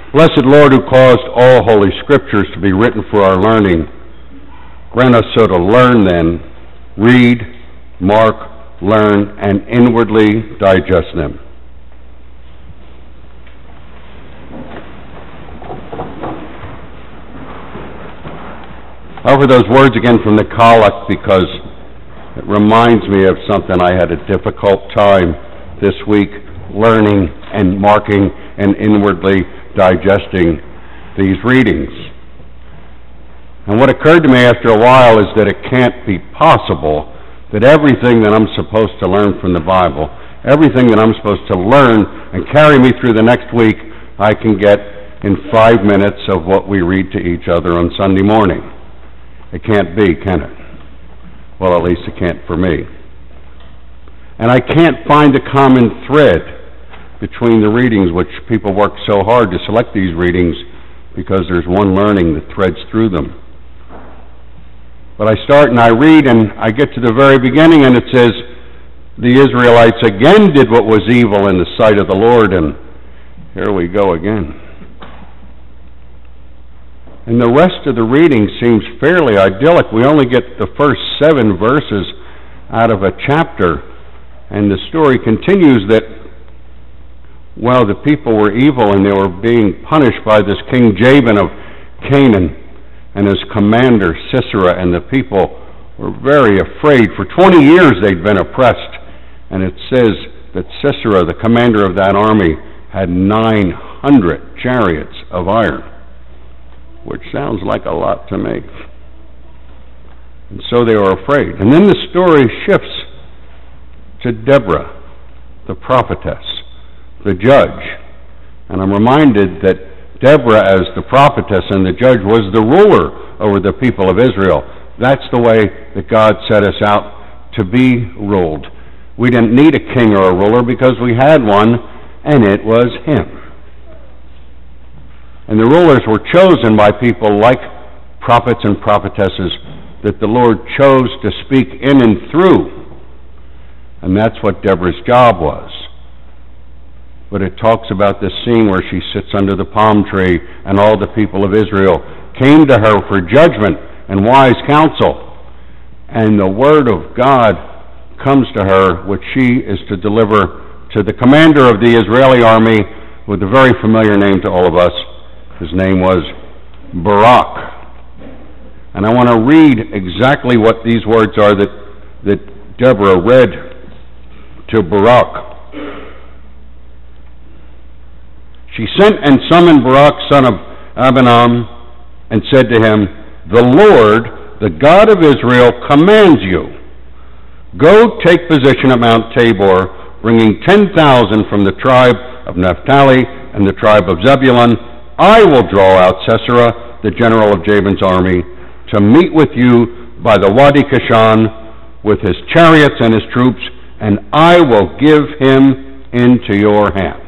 Blessed Lord, who caused all holy scriptures to be written for our learning, grant us so to learn then, read, mark, learn, and inwardly digest them. I offer those words again from the collect because it reminds me of something I had a difficult time this week learning and marking and inwardly digesting these readings. And what occurred to me after a while is that it can't be possible that everything that I'm supposed to learn from the Bible, everything that I'm supposed to learn and carry me through the next week, I can get in 5 minutes of what we read to each other on Sunday morning. It can't be, can it? Well, at least it can't for me. And I can't find a common thread between the readings, which people work so hard to select these readings because there's one learning that threads through them. But I start and I read and I get to the very beginning and it says, the Israelites again did what was evil in the sight of the Lord, and here we go again. And the rest of the reading seems fairly idyllic. We only get the first 7 verses out of a chapter, and the story continues that while the people were evil and they were being punished by this King Jabin of Canaan and his commander Sisera, and the people were very afraid. For 20 years they'd been oppressed, and it says that Sisera, the commander of that army, had 900 chariots of iron, which sounds like a lot to me. And so they were afraid. And then the story shifts to Deborah, the prophetess, the judge. And I'm reminded that Deborah, as the prophetess and the judge, was the ruler over the people of Israel. That's the way that God set us out to be ruled. We didn't need a king or a ruler because we had one, and it was him. And the rulers were chosen by people like prophets and prophetesses that the Lord chose to speak in and through. And that's what Deborah's job was. But it talks about this scene where she sits under the palm tree and all the people of Israel came to her for judgment and wise counsel. And the word of God comes to her, which she is to deliver to the commander of the Israeli army with a very familiar name to all of us. His name was Barak. And I want to read exactly what these words are that Deborah read to Barak. She sent and summoned Barak, son of Abinoam, and said to him, the Lord, the God of Israel, commands you, go take position at Mount Tabor, bringing 10,000 from the tribe of Naphtali and the tribe of Zebulun. I will draw out Sisera, the general of Jabin's army, to meet with you by the Wadi Kishon with his chariots and his troops, and I will give him into your hand.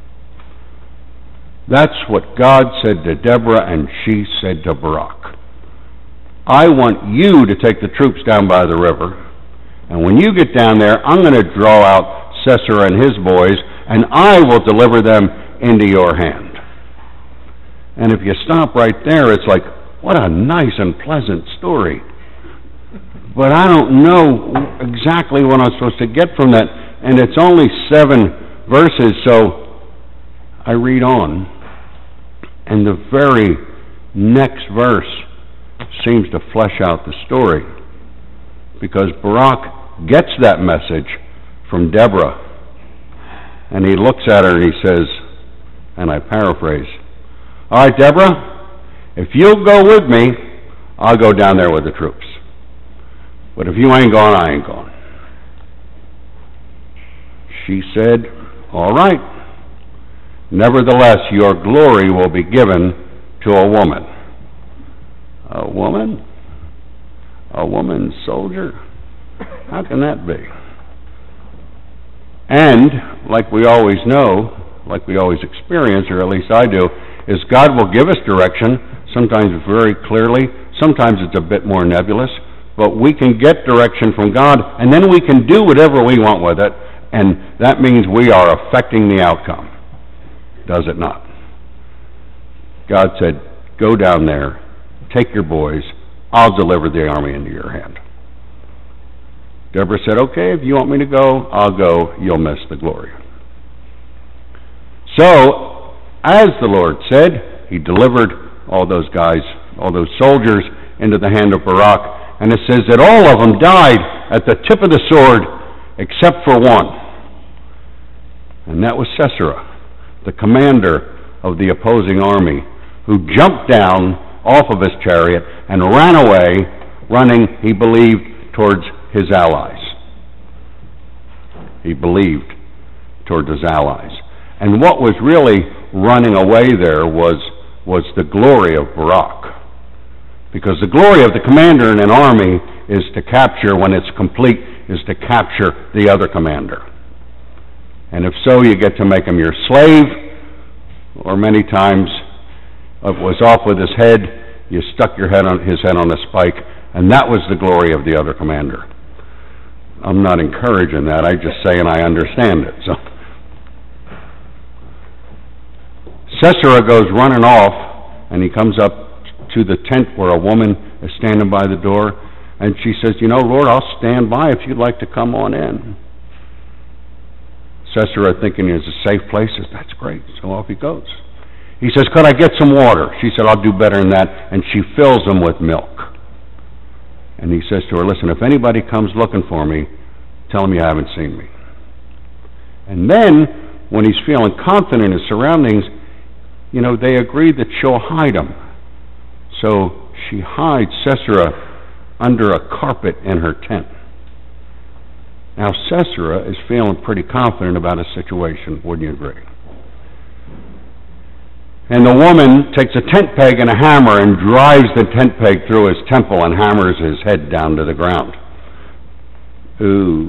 That's what God said to Deborah, and she said to Barak. I want you to take the troops down by the river, and when you get down there, I'm going to draw out Sisera and his boys, and I will deliver them into your hand. And if you stop right there, it's like, what a nice and pleasant story. But I don't know exactly what I'm supposed to get from that. And it's only 7 verses, so I read on. And the very next verse seems to flesh out the story. Because Barak gets that message from Deborah. And he looks at her and he says, and I paraphrase, all right, Deborah, if you'll go with me, I'll go down there with the troops. But if you ain't going, I ain't going. She said, all right. Nevertheless, your glory will be given to a woman. A woman? A woman soldier? How can that be? And, like we always know, like we always experience, or at least I do, is God will give us direction, sometimes very clearly, sometimes it's a bit more nebulous, but we can get direction from God, and then we can do whatever we want with it, and that means we are affecting the outcome. Does it not? God said, go down there, take your boys, I'll deliver the army into your hand. Deborah said, okay, if you want me to go, I'll go, you'll miss the glory. So, as the Lord said, he delivered all those guys, all those soldiers, into the hand of Barak, and it says that all of them died at the tip of the sword, except for one. And that was Sisera, the commander of the opposing army, who jumped down off of his chariot and ran away, running, he believed, towards his allies. He believed towards his allies. And what was really running away there was the glory of Barak. Because the glory of the commander in an army is to capture, when it's complete, is to capture the other commander. And if so, you get to make him your slave, or many times, if it was off with his head, you stuck his head on a spike, and that was the glory of the other commander. I'm not encouraging that, I'm just saying I understand it. So, Sisera goes running off, and he comes up to the tent where a woman is standing by the door, and she says, you know, Lord, I'll stand by if you'd like to come on in. Sisera, thinking it's a safe place, says, that's great, so off he goes. He says, could I get some water? She said, I'll do better than that, and she fills him with milk. And he says to her, listen, if anybody comes looking for me, tell them you haven't seen me. And then, when he's feeling confident in his surroundings, you know, they agree that she'll hide him. So she hides Sisera under a carpet in her tent. Now Sisera is feeling pretty confident about his situation, wouldn't you agree? And the woman takes a tent peg and a hammer and drives the tent peg through his temple and hammers his head down to the ground. Ooh.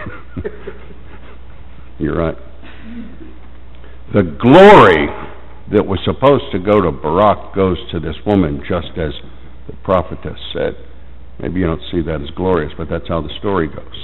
You're right. The glory that was supposed to go to Barak goes to this woman, just as the prophetess said. Maybe you don't see that as glorious, but that's how the story goes.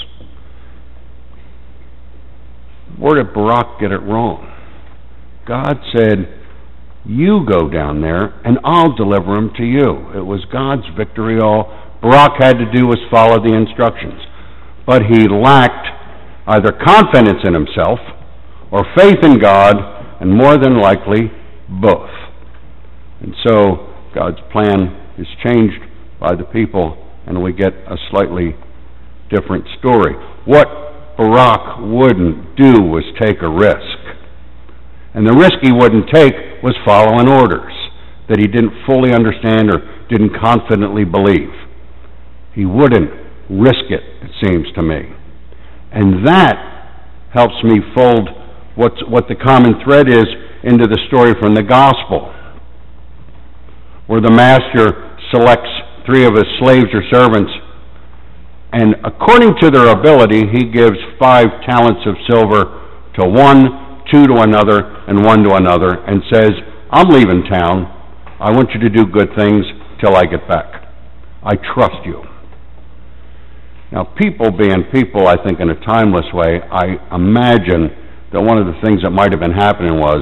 Where did Barak get it wrong? God said, you go down there and I'll deliver him to you. It was God's victory. All Barak had to do was follow the instructions. But he lacked either confidence in himself or faith in God, and more than likely, both. And so God's plan is changed by the people, and we get a slightly different story. What Barak wouldn't do was take a risk. And the risk he wouldn't take was following orders that he didn't fully understand or didn't confidently believe. He wouldn't risk it, it seems to me. And that helps me fold what the common thread is into the story from the gospel, where the master selects 3 of his slaves or servants, and according to their ability, he gives 5 talents of silver to one, 2 to another, and 1 to another, and says, I'm leaving town. I want you to do good things till I get back. I trust you. Now, people being people, I think in a timeless way, I imagine that one of the things that might have been happening was,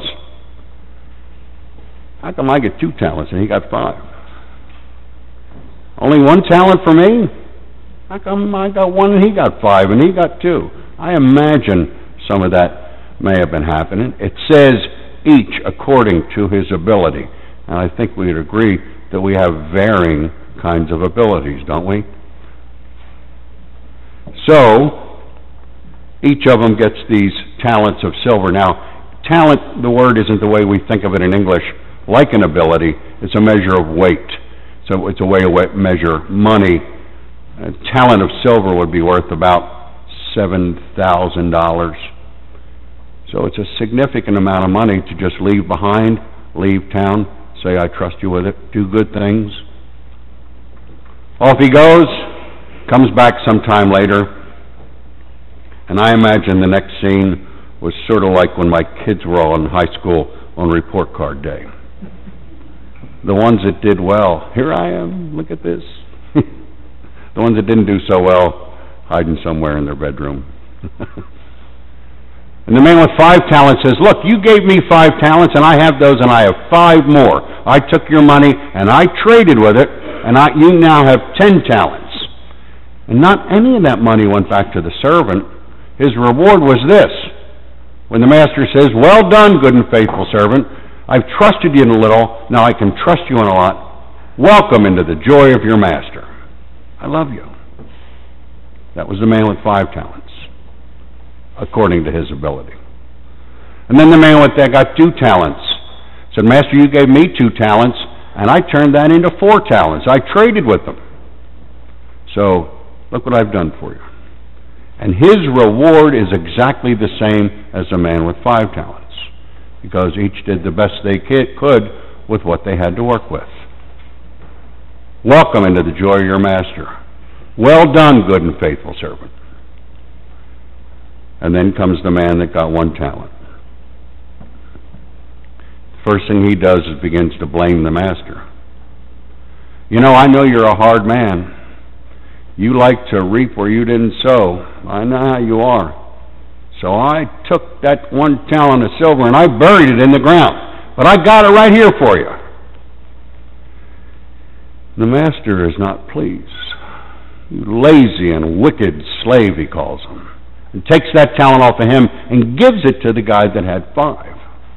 how come I get 2 talents and he got 5? Only 1 talent for me? How come I got 1 and he got 5 and he got 2? I imagine some of that may have been happening. It says each according to his ability. And I think we'd agree that we have varying kinds of abilities, don't we? So, each of them gets these talents of silver. Now, talent, the word isn't the way we think of it in English, like an ability. It's a measure of weight. So it's a way to measure money. A talent of silver would be worth about $7,000. So it's a significant amount of money to just leave behind, leave town, say, I trust you with it, do good things. Off he goes, comes back sometime later, and I imagine the next scene was sort of like when my kids were all in high school on report card day. The ones that did well, here I am, look at this. The ones that didn't do so well, hiding somewhere in their bedroom. And the man with 5 talents says, look, you gave me 5 talents, and I have those, and I have 5 more. I took your money and I traded with it, and you now have 10 talents. And not any of that money went back to the servant. His reward was this. When the master says, well done, good and faithful servant, I've trusted you in a little, now I can trust you in a lot. Welcome into the joy of your master. I love you. That was the man with 5 talents, according to his ability. And then the man with that got 2 talents. Said, Master, you gave me 2 talents, and I turned that into 4 talents. I traded with them. So, look what I've done for you. And his reward is exactly the same as the man with 5 talents, because each did the best they could with what they had to work with. Welcome into the joy of your master. Well done, good and faithful servant. And then comes the man that got 1 talent. The first thing he does is begins to blame the master. You know, I know you're a hard man. You like to reap where you didn't sow. I know how you are. So I took that 1 talent of silver and I buried it in the ground. But I got it right here for you. The master is not pleased. You lazy and wicked slave, he calls him. And takes that talent off of him and gives it to the guy that had 5.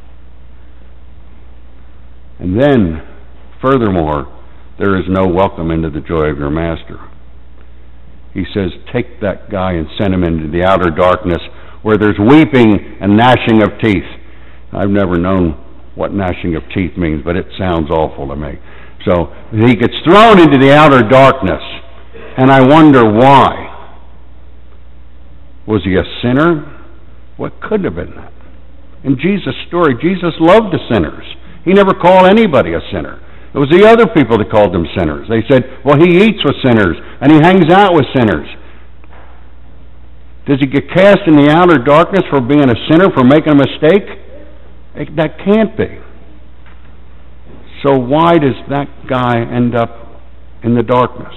And then, furthermore, there is no welcome into the joy of your master. He says, take that guy and send him into the outer darkness where there's weeping and gnashing of teeth. I've never known what gnashing of teeth means, but it sounds awful to me. So he gets thrown into the outer darkness, and I wonder why. Was he a sinner? What could have been that? In Jesus' story, Jesus loved the sinners. He never called anybody a sinner. It was the other people that called them sinners. They said, well, he eats with sinners, and he hangs out with sinners. Does he get cast in the outer darkness for being a sinner, for making a mistake? That can't be. So why does that guy end up in the darkness?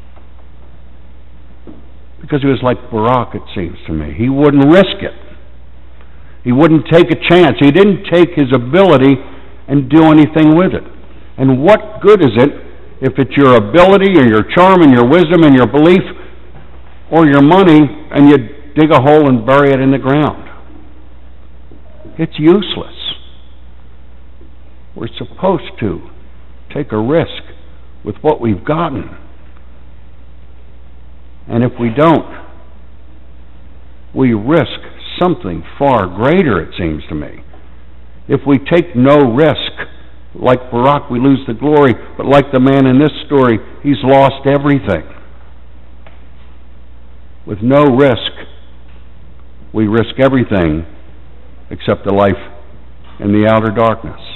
Because he was like Barak, it seems to me. He wouldn't risk it. He wouldn't take a chance. He didn't take his ability and do anything with it. And what good is it if it's your ability or your charm and your wisdom and your belief or your money and you dig a hole and bury it in the ground? It's useless. We're supposed to take a risk with what we've gotten. And if we don't, we risk something far greater, it seems to me. If we take no risk, like Barak, we lose the glory, but like the man in this story, he's lost everything. With no risk, we risk everything except the life in the outer darkness.